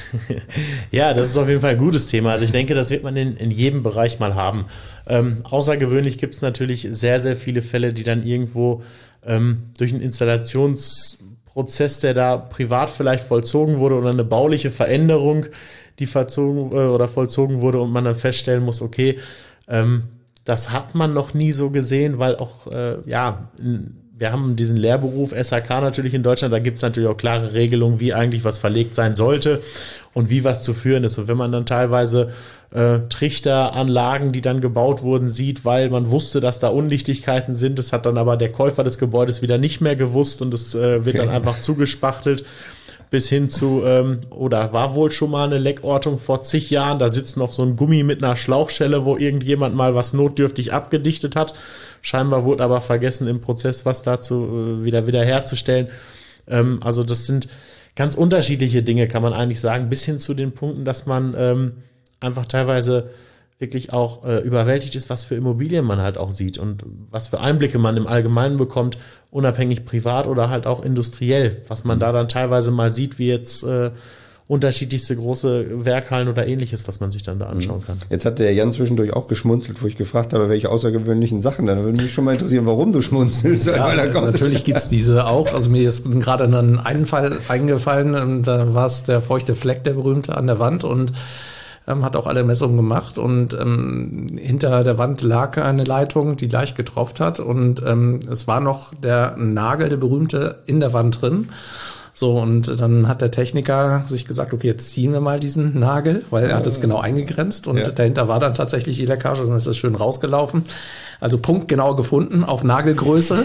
Ja, das ist auf jeden Fall ein gutes Thema. Also ich denke, das wird man in, in jedem Bereich mal haben. Ähm, außergewöhnlich gibt es natürlich sehr, sehr viele Fälle, die dann irgendwo ähm, durch einen Installationsprozess, der da privat vielleicht vollzogen wurde oder eine bauliche Veränderung, die verzogen äh, oder vollzogen wurde und man dann feststellen muss, okay, ähm, das hat man noch nie so gesehen, weil auch, äh, ja, wir haben diesen Lehrberuf S H K natürlich in Deutschland, da gibt es natürlich auch klare Regelungen, wie eigentlich was verlegt sein sollte und wie was zu führen ist. Und wenn man dann teilweise äh, Trichteranlagen, die dann gebaut wurden, sieht, weil man wusste, dass da Undichtigkeiten sind, das hat dann aber der Käufer des Gebäudes wieder nicht mehr gewusst und es äh, wird okay. dann einfach zugespachtelt. Bis hin zu, ähm, oder war wohl schon mal eine Leckortung vor zig Jahren, da sitzt noch so ein Gummi mit einer Schlauchschelle, wo irgendjemand mal was notdürftig abgedichtet hat. Scheinbar wurde aber vergessen im Prozess, was dazu äh, wieder wieder herzustellen. Ähm, also das sind ganz unterschiedliche Dinge, kann man eigentlich sagen, bis hin zu den Punkten, dass man ähm, einfach teilweise wirklich auch äh, überwältigt ist, was für Immobilien man halt auch sieht und was für Einblicke man im Allgemeinen bekommt, unabhängig privat oder halt auch industriell, was man da dann teilweise mal sieht, wie jetzt äh, unterschiedlichste große Werkhallen oder ähnliches, was man sich dann da anschauen kann. Jetzt hat der Jan zwischendurch auch geschmunzelt, wo ich gefragt habe, welche außergewöhnlichen Sachen. Dann würde mich schon mal interessieren, warum du schmunzelst. Ja, natürlich gibt's diese auch. Also mir ist gerade ein einen Fall eingefallen, da war es der feuchte Fleck, der berühmte an der Wand und ähm, hat auch alle Messungen gemacht und ähm, hinter der Wand lag eine Leitung, die leicht getropft hat und ähm, es war noch der Nagel, der berühmte, in der Wand drin. So, und dann hat der Techniker sich gesagt, okay, jetzt ziehen wir mal diesen Nagel, weil er hat es genau eingegrenzt und ja. dahinter war dann tatsächlich die Leckage und dann ist es schön rausgelaufen. Also punktgenau gefunden auf Nagelgröße,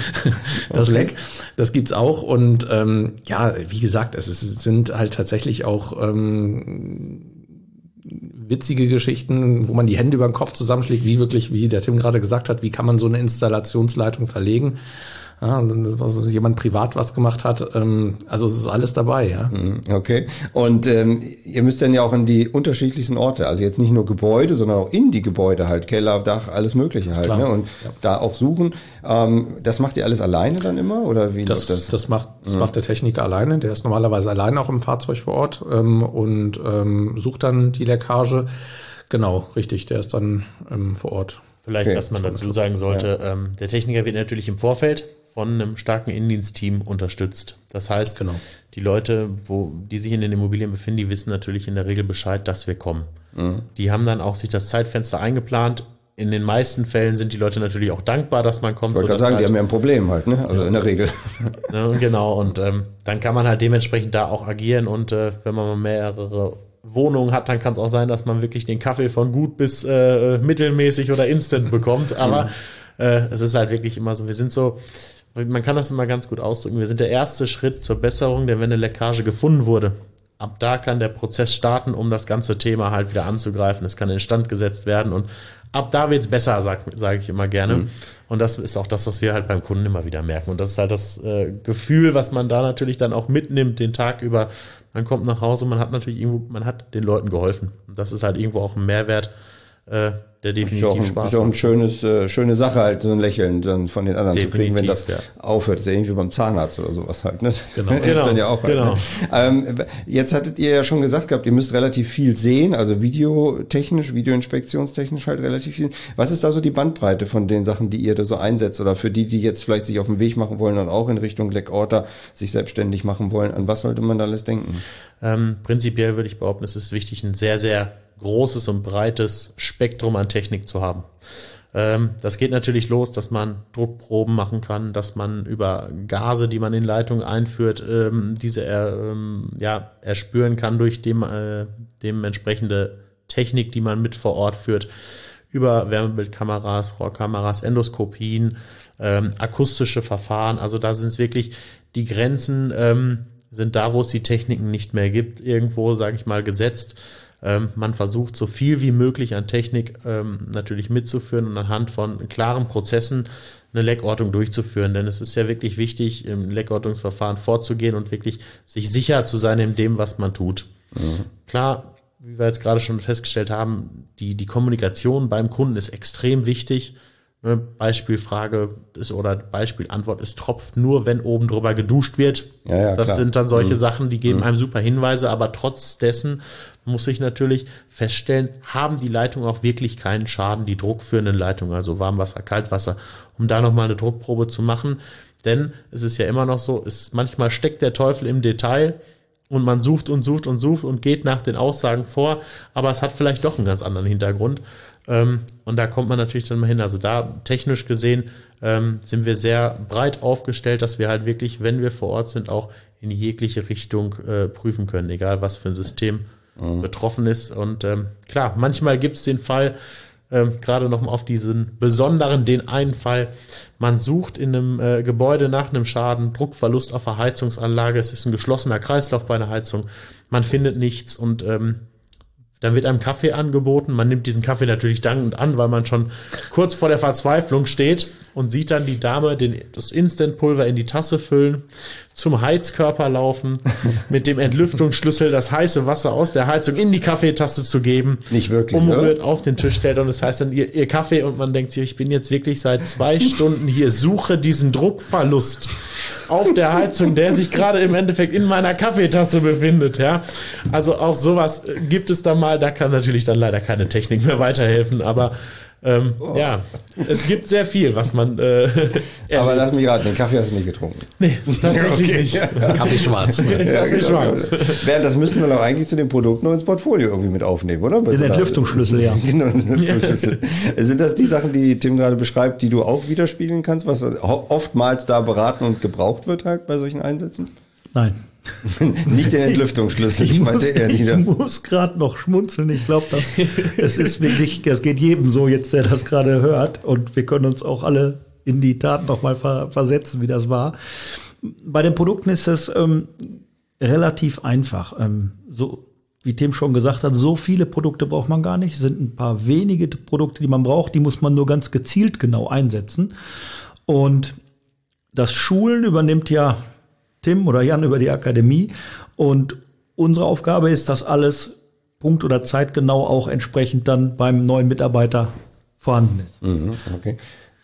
das okay. Leck, das gibt's auch und ähm, ja, wie gesagt, es ist, sind halt tatsächlich auch ähm, witzige Geschichten, wo man die Hände über den Kopf zusammenschlägt, wie wirklich, wie der Tim gerade gesagt hat, wie kann man so eine Installationsleitung verlegen. Ja, und was jemand privat was gemacht hat, ähm, also es ist alles dabei, ja. Okay. Und ähm, ihr müsst dann ja auch in die unterschiedlichsten Orte, also jetzt nicht nur Gebäude, sondern auch in die Gebäude halt, Keller, Dach, alles Mögliche halt, ne? Und ja. da auch suchen. Ähm, das macht ihr alles alleine dann immer oder wie das, läuft das? Das macht, das mhm. macht der Techniker alleine. Der ist normalerweise alleine auch im Fahrzeug vor Ort ähm, und ähm, sucht dann die Leckage. Genau, richtig. Der ist dann ähm, vor Ort. Vielleicht, okay. was man dazu sagen sollte, ja. ähm, der Techniker wird natürlich im Vorfeld von einem starken Innendienstteam unterstützt. Das heißt, genau. die Leute, wo die sich in den Immobilien befinden, die wissen natürlich in der Regel Bescheid, dass wir kommen. Mhm. Die haben dann auch sich das Zeitfenster eingeplant. In den meisten Fällen sind die Leute natürlich auch dankbar, dass man kommt. Ich wollte gerade sagen, halt, die haben ja ein Problem halt, ne? Also ja. in der Regel. Ja, genau, und ähm, dann kann man halt dementsprechend da auch agieren und äh, wenn man mal mehrere Wohnungen hat, dann kann es auch sein, dass man wirklich den Kaffee von gut bis äh, mittelmäßig oder instant bekommt. Aber äh, es ist halt wirklich immer so, wir sind so, man kann das immer ganz gut ausdrücken, wir sind der erste Schritt zur Besserung, denn wenn eine Leckage gefunden wurde, ab da kann der Prozess starten, um das ganze Thema halt wieder anzugreifen. Es kann instand gesetzt werden und ab da wird's besser, sage sag ich immer gerne. Mhm. Und das ist auch das, was wir halt beim Kunden immer wieder merken. Und das ist halt das äh, Gefühl, was man da natürlich dann auch mitnimmt den Tag über. Man kommt nach Hause, man hat natürlich irgendwo, man hat den Leuten geholfen. Und das ist halt irgendwo auch ein Mehrwert, äh, der definitiv ist auch ein, Spaß ist auch ein macht. schönes, äh, schöne Sache halt, so ein Lächeln dann von den anderen Definitiv, zu kriegen, wenn das ja. aufhört. Das ist ja irgendwie beim Zahnarzt oder sowas halt, ne? Genau. Hilft Genau, dann ja auch genau. Halt, ne? ähm, jetzt hattet ihr ja schon gesagt gehabt, ihr müsst relativ viel sehen, also videotechnisch, videoinspektionstechnisch halt relativ viel. Was ist da so die Bandbreite von den Sachen, die ihr da so einsetzt oder für die, die jetzt vielleicht sich auf den Weg machen wollen und auch in Richtung Black Order sich selbstständig machen wollen, an was sollte man da alles denken? Ähm, prinzipiell würde ich behaupten, es ist wichtig, ein sehr, sehr großes und breites Spektrum an Technik zu haben. Ähm, das geht natürlich los, dass man Druckproben machen kann, dass man über Gase, die man in Leitungen einführt, ähm, diese er, ähm, ja, erspüren kann durch dem, äh, dementsprechende Technik, die man mit vor Ort führt, über Wärmebildkameras, Rohrkameras, Endoskopien, ähm, akustische Verfahren. Also da sind es wirklich die Grenzen, ähm, sind da, wo es die Techniken nicht mehr gibt, irgendwo, sage ich mal, gesetzt. Ähm, man versucht, so viel wie möglich an Technik ähm, natürlich mitzuführen und anhand von klaren Prozessen eine Leckortung durchzuführen. Denn es ist ja wirklich wichtig, im Leckortungsverfahren vorzugehen und wirklich sich sicher zu sein in dem, was man tut. Mhm. Klar, wie wir jetzt gerade schon festgestellt haben, die, die Kommunikation beim Kunden ist extrem wichtig. Beispielfrage ist oder Beispielantwort, es tropft nur, wenn oben drüber geduscht wird. Ja, ja, das klar. sind dann solche Mhm. Sachen, die geben Mhm. einem super Hinweise, aber trotz dessen muss ich natürlich feststellen, haben die Leitungen auch wirklich keinen Schaden, die druckführenden Leitungen, also Warmwasser, Kaltwasser, um da nochmal eine Druckprobe zu machen. Denn es ist ja immer noch so, es manchmal steckt der Teufel im Detail und man sucht und sucht und sucht und geht nach den Aussagen vor, aber es hat vielleicht doch einen ganz anderen Hintergrund. Ähm, und da kommt man natürlich dann mal hin. Also da technisch gesehen ähm, sind wir sehr breit aufgestellt, dass wir halt wirklich, wenn wir vor Ort sind, auch in jegliche Richtung äh, prüfen können, egal was für ein System mhm. betroffen ist. Und ähm, klar, manchmal gibt es den Fall, ähm, gerade noch mal auf diesen besonderen, den einen Fall, man sucht in einem äh, Gebäude nach einem Schaden, Druckverlust auf der Heizungsanlage, es ist ein geschlossener Kreislauf bei einer Heizung, man findet nichts und ähm, dann wird einem Kaffee angeboten. Man nimmt diesen Kaffee natürlich dankend an, weil man schon kurz vor der Verzweiflung steht und sieht dann die Dame den, das Instant-Pulver in die Tasse füllen, zum Heizkörper laufen, mit dem Entlüftungsschlüssel das heiße Wasser aus der Heizung in die Kaffeetasse zu geben. Nicht wirklich, umrührt ne? auf den Tisch stellt und das heißt dann ihr, ihr Kaffee und man denkt sich, ich bin jetzt wirklich seit zwei Stunden hier, suche diesen Druckverlust auf der Heizung, der sich gerade im Endeffekt in meiner Kaffeetasse befindet, ja. Also auch sowas gibt es da mal, da kann natürlich dann leider keine Technik mehr weiterhelfen, aber ähm, oh. ja, es gibt sehr viel, was man äh, aber lass mich raten, den Kaffee hast du nicht getrunken. Nee, tatsächlich okay. nicht. Kaffee schwarz. Ja, Kaffee genau. schwarz. Bernd, das müssten wir doch eigentlich zu den Produkten noch ins Portfolio irgendwie mit aufnehmen, oder? Den Entlüftungsschlüssel, ja. Genau, den Entlüftungsschlüssel. Sind das die Sachen, die Tim gerade beschreibt, die du auch widerspiegeln kannst, was oftmals da beraten und gebraucht wird halt bei solchen Einsätzen? Nein. Nicht den Entlüftungsschlüssel, ich, Ich meinte muss, eher ich wieder. muss gerade noch schmunzeln. Ich glaube, das es ist wirklich, es geht jedem so jetzt, der das gerade hört. Und wir können uns auch alle in die Tat noch mal ver, versetzen, wie das war. Bei den Produkten ist es ähm, relativ einfach. Ähm, so wie Tim schon gesagt hat, so viele Produkte braucht man gar nicht. Es sind ein paar wenige Produkte, die man braucht. Die muss man nur ganz gezielt genau einsetzen. Und das Schulen übernimmt ja Tim oder Jan über die Akademie und unsere Aufgabe ist, dass alles punkt- oder zeitgenau auch entsprechend dann beim neuen Mitarbeiter vorhanden ist. Mhm, okay.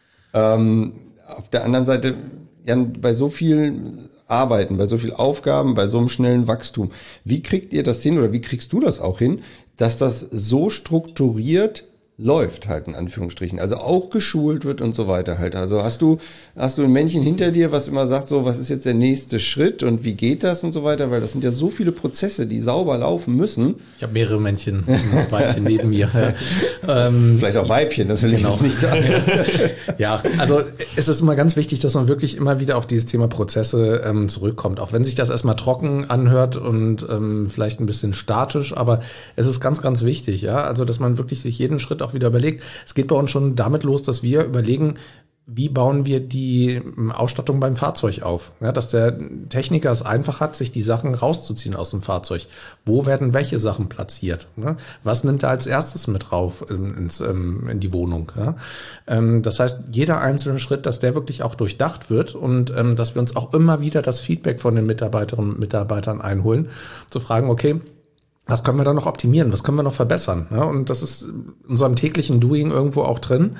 Ähm, auf der anderen Seite, Jan, bei so viel Arbeiten, bei so viel Aufgaben, bei so einem schnellen Wachstum, wie kriegt ihr das hin oder wie kriegst du das auch hin, dass das so strukturiert läuft halt in Anführungsstrichen, also auch geschult wird und so weiter halt. Also hast du hast du ein Männchen hinter dir, was immer sagt, so was ist jetzt der nächste Schritt und wie geht das und so weiter, weil das sind ja so viele Prozesse, die sauber laufen müssen. Ich habe mehrere Männchen, Weibchen neben mir. ähm, Vielleicht auch Weibchen, das will ich genau. jetzt nicht sagen. Ja, also es ist immer ganz wichtig, dass man wirklich immer wieder auf dieses Thema Prozesse ähm, zurückkommt, auch wenn sich das erstmal trocken anhört und ähm, vielleicht ein bisschen statisch, aber es ist ganz, ganz wichtig, ja, also dass man wirklich sich jeden Schritt auch wieder überlegt. Es geht bei uns schon damit los, dass wir überlegen, wie bauen wir die Ausstattung beim Fahrzeug auf? Ja, dass der Techniker es einfach hat, sich die Sachen rauszuziehen aus dem Fahrzeug. Wo werden welche Sachen platziert? Ne? Was nimmt er als erstes mit rauf ins, in die Wohnung? Ja? Das heißt, jeder einzelne Schritt, dass der wirklich auch durchdacht wird und dass wir uns auch immer wieder das Feedback von den Mitarbeiterinnen und Mitarbeitern einholen, zu fragen, okay, was können wir da noch optimieren, was können wir noch verbessern? Ja, und das ist in unserem täglichen Doing irgendwo auch drin.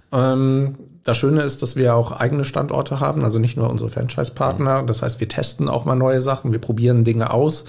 Ähm, das Schöne ist, dass wir auch eigene Standorte haben, also nicht nur unsere Franchise-Partner. Das heißt, wir testen auch mal neue Sachen, wir probieren Dinge aus,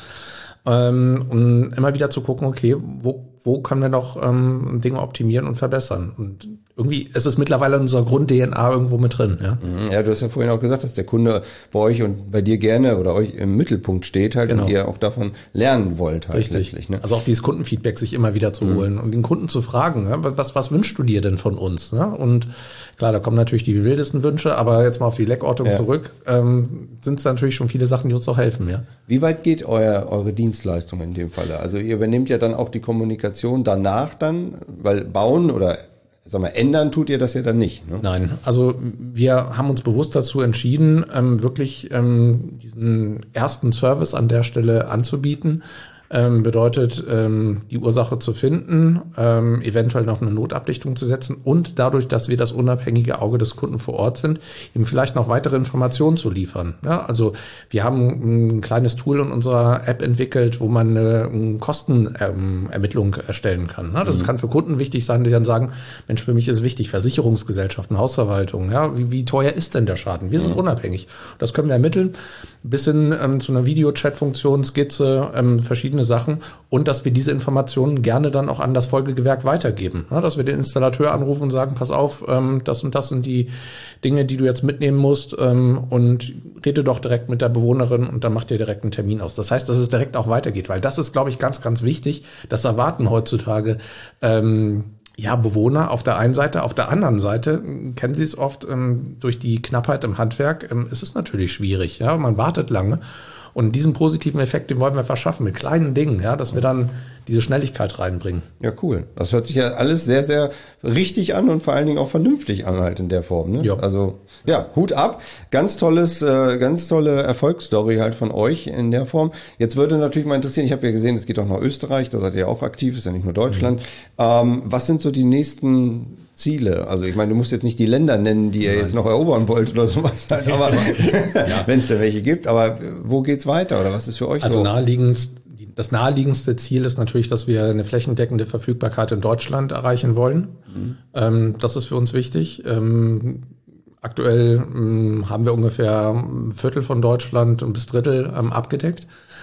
ähm, um immer wieder zu gucken, okay, wo, wo können wir noch ähm, Dinge optimieren und verbessern? Und irgendwie ist es mittlerweile in unserer Grund-D N A irgendwo mit drin. Ja? Ja, du hast ja vorhin auch gesagt, dass der Kunde bei euch und bei dir gerne oder euch im Mittelpunkt steht halt Genau. und ihr auch davon lernen wollt halt. Richtig. Letztlich, ne? Also auch dieses Kundenfeedback sich immer wieder zu holen und den Kunden zu fragen, ja, was, was wünschst du dir denn von uns? Ne? Und klar, da kommen natürlich die wildesten Wünsche, aber jetzt mal auf die Leckortung Ja. zurück, ähm, sind es natürlich schon viele Sachen, die uns auch helfen. Ja? Wie weit geht euer, eure Dienstleistung in dem Falle? Also ihr übernehmt ja dann auch die Kommunikation danach dann, weil bauen oder sag mal, ändern tut ihr das ja dann nicht. Ne? Nein, also wir haben uns bewusst dazu entschieden, ähm, wirklich ähm, diesen ersten Service an der Stelle anzubieten. Ähm, bedeutet, ähm, die Ursache zu finden, ähm, eventuell noch eine Notabdichtung zu setzen und dadurch, dass wir das unabhängige Auge des Kunden vor Ort sind, ihm vielleicht noch weitere Informationen zu liefern. Ja, also wir haben ein kleines Tool in unserer App entwickelt, wo man eine, eine Kostenermittlung erstellen kann. Ne? Das mhm. kann für Kunden wichtig sein, die dann sagen, Mensch, für mich ist wichtig, Versicherungsgesellschaften, Hausverwaltung, ja, wie, wie teuer ist denn der Schaden? Wir sind mhm. unabhängig. Das können wir ermitteln, bis hin ähm, zu einer Videochat-Funktion, Skizze, ähm, verschiedene Sachen und dass wir diese Informationen gerne dann auch an das Folgegewerk weitergeben. Ja, dass wir den Installateur anrufen und sagen, pass auf, ähm, das und das sind die Dinge, die du jetzt mitnehmen musst ähm, und rede doch direkt mit der Bewohnerin und dann macht ihr direkt einen Termin aus. Das heißt, dass es direkt auch weitergeht, weil das ist, glaube ich, ganz, ganz wichtig. Das erwarten heutzutage ähm, ja, Bewohner auf der einen Seite, auf der anderen Seite kennen Sie es oft ähm, durch die Knappheit im Handwerk, ähm, ist es natürlich schwierig, ja, man wartet lange und diesen positiven Effekt, den wollen wir verschaffen mit kleinen Dingen, ja, dass wir dann diese Schnelligkeit reinbringen. Ja, cool. Das hört sich ja alles sehr, sehr richtig an und vor allen Dingen auch vernünftig an halt in der Form. Ne? Ja. Also ja, Hut ab. Ganz tolles, äh, ganz tolle Erfolgsstory halt von euch in der Form. Jetzt würde natürlich mal interessieren, ich habe ja gesehen, es geht auch nach Österreich, da seid ihr auch aktiv, ist ja nicht nur Deutschland. Mhm. Ähm, was sind so die nächsten Ziele? Also ich meine, du musst jetzt nicht die Länder nennen, die ihr Nein. jetzt noch erobern wollt oder sowas halt, aber ja. wenn es da welche gibt, aber wo geht's weiter oder was ist für euch also so? Also naheliegendst Das naheliegendste Ziel ist natürlich, dass wir eine flächendeckende Verfügbarkeit in Deutschland erreichen wollen. Mhm. Ähm, das ist für uns wichtig. Ähm, aktuell ähm, haben wir ungefähr ein Viertel von Deutschland und bis Drittel ähm, abgedeckt.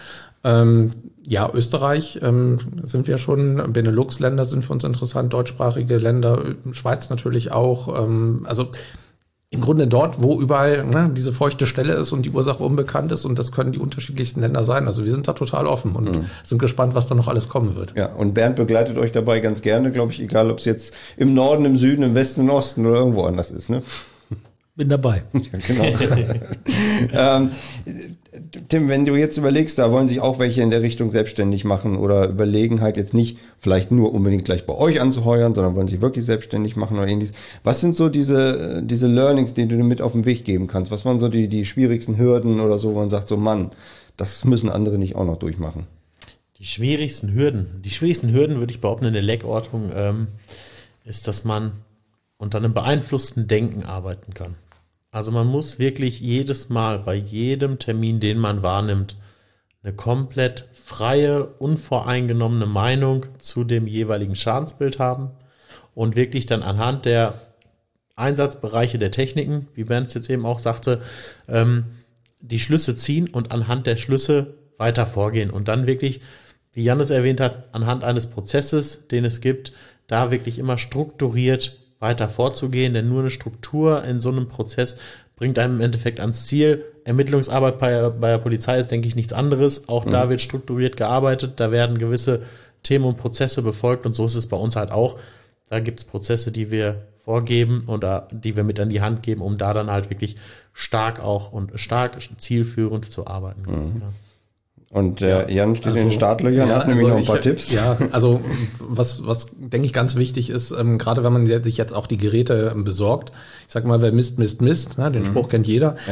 Ähm, ja, Österreich ähm, sind wir schon, Benelux-Länder sind für uns interessant, deutschsprachige Länder, Schweiz natürlich auch. Ähm, also im Grunde dort, wo überall ne, diese feuchte Stelle ist und die Ursache unbekannt ist und das können die unterschiedlichsten Länder sein. Also wir sind da total offen und mhm. sind gespannt, was da noch alles kommen wird. Ja, und Bernd begleitet euch dabei ganz gerne, glaube ich, egal ob es jetzt im Norden, im Süden, im Westen, im Osten oder irgendwo anders ist, ne? Bin dabei. Ja, genau. ähm, Tim, wenn du jetzt überlegst, da wollen sich auch welche in der Richtung selbstständig machen oder überlegen halt jetzt nicht vielleicht nur unbedingt gleich bei euch anzuheuern, sondern wollen sich wirklich selbstständig machen oder ähnliches. Was sind so diese diese Learnings, die du mit auf den Weg geben kannst? Was waren so die die schwierigsten Hürden oder so, wo man sagt so, Mann, das müssen andere nicht auch noch durchmachen? Die schwierigsten Hürden, die schwierigsten Hürden würde ich behaupten in der Leckordnung ähm, ist, dass man unter einem beeinflussten Denken arbeiten kann. Also man muss wirklich jedes Mal bei jedem Termin, den man wahrnimmt, eine komplett freie, unvoreingenommene Meinung zu dem jeweiligen Schadensbild haben und wirklich dann anhand der Einsatzbereiche der Techniken, wie Bernd jetzt eben auch sagte, ähm, die Schlüsse ziehen und anhand der Schlüsse weiter vorgehen und dann wirklich, wie Jannis erwähnt hat, anhand eines Prozesses, den es gibt, da wirklich immer strukturiert weiter vorzugehen, denn nur eine Struktur in so einem Prozess bringt einem im Endeffekt ans Ziel. Ermittlungsarbeit bei, bei der Polizei ist, denke ich, nichts anderes. Auch mhm. da wird strukturiert gearbeitet, da werden gewisse Themen und Prozesse befolgt und so ist es bei uns halt auch. Da gibt es Prozesse, die wir vorgeben oder die wir mit an die Hand geben, um da dann halt wirklich stark auch und stark zielführend zu arbeiten. Mhm. Ja. Und äh, Jan steht also, in den Startlöchern, ja, hat nämlich also noch ein ich, paar Tipps. Ja, also was, was denke ich ganz wichtig ist, ähm, gerade wenn man sich jetzt auch die Geräte ähm, besorgt, ich sag mal, wer misst, misst, misst, ne, den mhm. Spruch kennt jeder. Ja.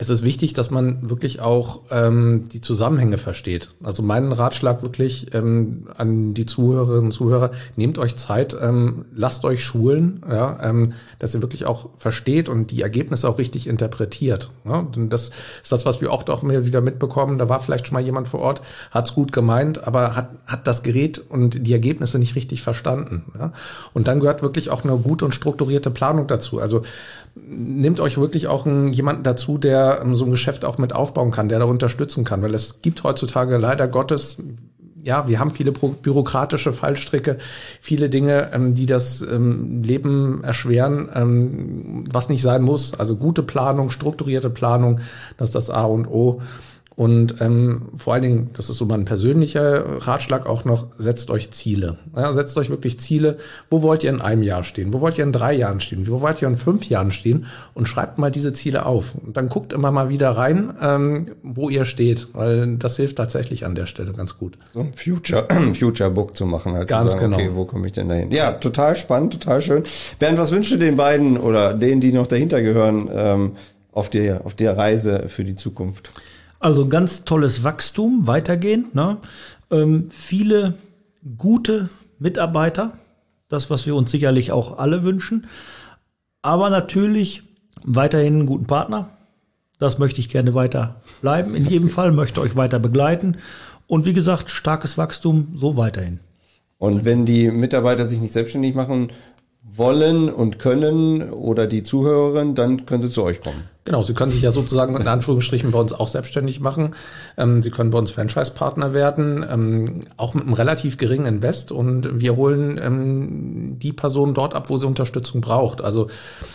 Es ist wichtig, dass man wirklich auch ähm, die Zusammenhänge versteht. Also mein Ratschlag wirklich ähm, an die Zuhörerinnen und Zuhörer, nehmt euch Zeit, ähm, lasst euch schulen, ja, ähm, dass ihr wirklich auch versteht und die Ergebnisse auch richtig interpretiert. Ja. Und das ist das, was wir auch doch mehr wieder mitbekommen. Da war vielleicht schon mal jemand vor Ort, hat's gut gemeint, aber hat hat das Gerät und die Ergebnisse nicht richtig verstanden. Ja. Und dann gehört wirklich auch eine gute und strukturierte Planung dazu. Also nehmt euch wirklich auch einen, jemanden dazu, der so ein Geschäft auch mit aufbauen kann, der da unterstützen kann, weil es gibt heutzutage leider Gottes, ja, wir haben viele bürokratische Fallstricke, viele Dinge, die das Leben erschweren, was nicht sein muss. Also gute Planung, strukturierte Planung, das ist das A und O. Und ähm, vor allen Dingen, das ist so mein persönlicher Ratschlag auch noch, setzt euch Ziele. Ja, setzt euch wirklich Ziele. Wo wollt ihr in einem Jahr stehen? Wo wollt ihr in drei Jahren stehen? Wo wollt ihr in fünf Jahren stehen? Und schreibt mal diese Ziele auf. Und dann guckt immer mal wieder rein, ähm, wo ihr steht. Weil das hilft tatsächlich an der Stelle ganz gut. So ein Future, Future Book zu machen. Halt ganz zu sagen, genau. Okay, wo komme ich denn dahin? Ja, total spannend, total schön. Bernd, was wünschst du den beiden oder denen, die noch dahinter gehören, ähm, auf der, auf der Reise für die Zukunft? Also ganz tolles Wachstum, weitergehend, ne? Ähm, viele gute Mitarbeiter, das, was wir uns sicherlich auch alle wünschen, aber natürlich weiterhin einen guten Partner. Das möchte ich gerne weiter bleiben. In jedem Fall möchte euch weiter begleiten und wie gesagt, starkes Wachstum, so weiterhin. Und wenn die Mitarbeiter sich nicht selbstständig machen wollen und können oder die Zuhörerinnen, dann können sie zu euch kommen. Genau, Sie können sich ja sozusagen in Anführungsstrichen bei uns auch selbstständig machen. Ähm, Sie können bei uns Franchise-Partner werden, ähm, auch mit einem relativ geringen Invest und wir holen ähm, die Person dort ab, wo sie Unterstützung braucht. Also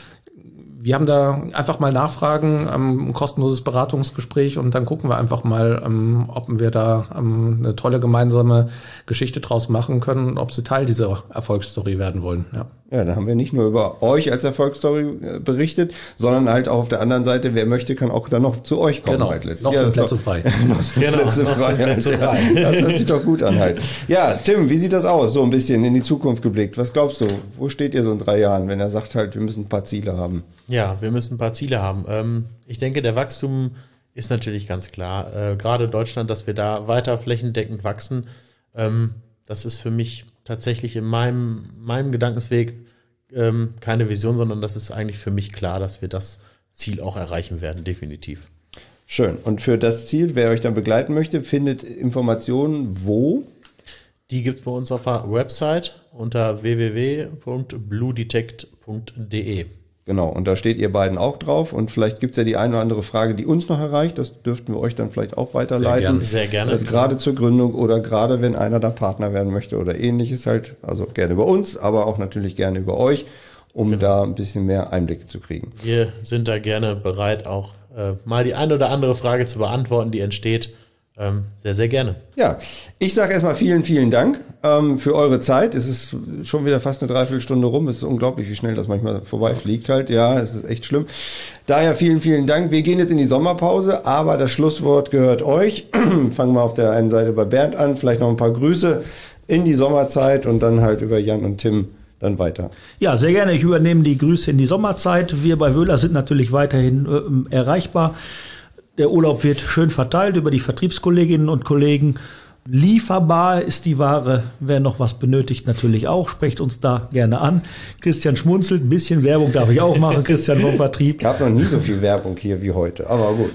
wir haben da einfach mal Nachfragen, ähm, ein kostenloses Beratungsgespräch und dann gucken wir einfach mal, ähm, ob wir da ähm, eine tolle gemeinsame Geschichte draus machen können und ob sie Teil dieser Erfolgsstory werden wollen. Ja. Ja, da haben wir nicht nur über euch als Erfolgsstory berichtet, sondern halt auch auf der anderen Seite, wer möchte, kann auch dann noch zu euch kommen. Genau, halt letztlich. noch ja, sind Plätze doch, frei. noch sind genau, Plätze noch frei. sind Plätze ja, frei. Das hört sich doch gut an halt. Ja, Tim, wie sieht das aus, so ein bisschen in die Zukunft geblickt? Was glaubst du, wo steht ihr so in drei Jahren, wenn er sagt halt, wir müssen ein paar Ziele haben? Ja, wir müssen ein paar Ziele haben. Ähm, ich denke, der Wachstum ist natürlich ganz klar. Äh, gerade Deutschland, dass wir da weiter flächendeckend wachsen, ähm, das ist für mich tatsächlich in meinem, meinem Gedankensweg ähm, keine Vision, sondern das ist eigentlich für mich klar, dass wir das Ziel auch erreichen werden, definitiv. Schön. Und für das Ziel, wer euch dann begleiten möchte, findet Informationen wo? Die gibt's bei uns auf der Website unter w w w punkt blue detect punkt d e. Genau, und da steht ihr beiden auch drauf und vielleicht gibt's ja die eine oder andere Frage, die uns noch erreicht, das dürften wir euch dann vielleicht auch weiterleiten. Sehr gerne. Sehr gerne. Gerade zur Gründung oder gerade wenn einer da Partner werden möchte oder ähnliches halt, also gerne über uns, aber auch natürlich gerne über euch, um genau. da ein bisschen mehr Einblick zu kriegen. Wir sind da gerne bereit, auch äh, mal die eine oder andere Frage zu beantworten, die entsteht. Ähm, sehr, sehr gerne. Ja, ich sage erstmal vielen, vielen Dank ähm, für eure Zeit. Es ist schon wieder fast eine Dreiviertelstunde rum. Es ist unglaublich, wie schnell das manchmal vorbeifliegt halt. Ja, es ist echt schlimm. Daher vielen, vielen Dank. Wir gehen jetzt in die Sommerpause, aber das Schlusswort gehört euch. Fangen wir auf der einen Seite bei Bernd an. Vielleicht noch ein paar Grüße in die Sommerzeit und dann halt über Jan und Tim dann weiter. Ja, sehr gerne. Ich übernehme die Grüße in die Sommerzeit. Wir bei Wöhler sind natürlich weiterhin äh, erreichbar. Der Urlaub wird schön verteilt über die Vertriebskolleginnen und Kollegen. Lieferbar ist die Ware. Wer noch was benötigt, natürlich auch. Sprecht uns da gerne an. Christian schmunzelt. Ein bisschen Werbung darf ich auch machen, Christian vom Vertrieb. Es gab noch nie so viel Werbung hier wie heute, aber gut.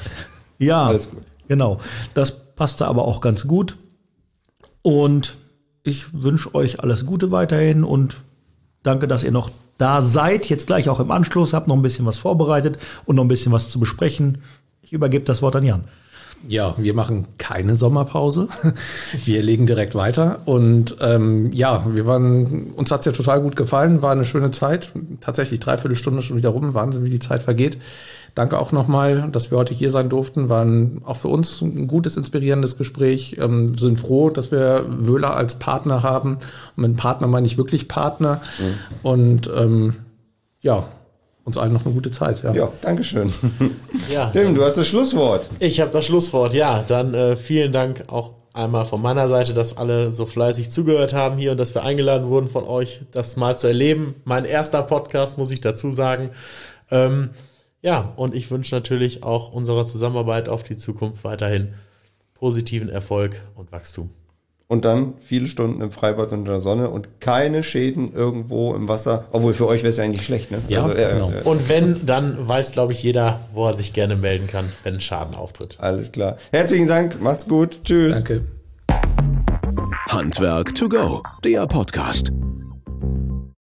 Ja, alles gut. Genau. Das passte aber auch ganz gut. Und ich wünsche euch alles Gute weiterhin und danke, dass ihr noch da seid. Jetzt gleich auch im Anschluss. Habt noch ein bisschen was vorbereitet und noch ein bisschen was zu besprechen. Ich übergebe das Wort an Jan. Ja, wir machen keine Sommerpause. Wir legen direkt weiter. Und ähm, ja, wir waren, uns hat's ja total gut gefallen, war eine schöne Zeit. Tatsächlich dreiviertel Stunde schon wieder rum. Wahnsinn, wie die Zeit vergeht. Danke auch nochmal, dass wir heute hier sein durften. War ein, auch für uns ein gutes, inspirierendes Gespräch. Ähm, sind froh, dass wir Wöhler als Partner haben. Und mit Partner meine ich wirklich Partner. Mhm. Und ähm, ja, uns allen noch eine gute Zeit. Ja, ja, Dankeschön. Ja, Tim, du hast das Schlusswort. Ich habe das Schlusswort. Ja, dann äh, vielen Dank auch einmal von meiner Seite, dass alle so fleißig zugehört haben hier und dass wir eingeladen wurden von euch, das mal zu erleben. Mein erster Podcast, muss ich dazu sagen. Ähm, Ja, und ich wünsche natürlich auch unserer Zusammenarbeit auf die Zukunft weiterhin positiven Erfolg und Wachstum. Und dann viele Stunden im Freibad unter der Sonne und keine Schäden irgendwo im Wasser. Obwohl für euch wäre es ja eigentlich schlecht, ne? Ja, also, äh, genau. äh, Und wenn, dann weiß, glaube ich, jeder, wo er sich gerne melden kann, wenn ein Schaden auftritt. Alles klar. Herzlichen Dank, macht's gut, tschüss. Danke. Handwerk to go, der Podcast.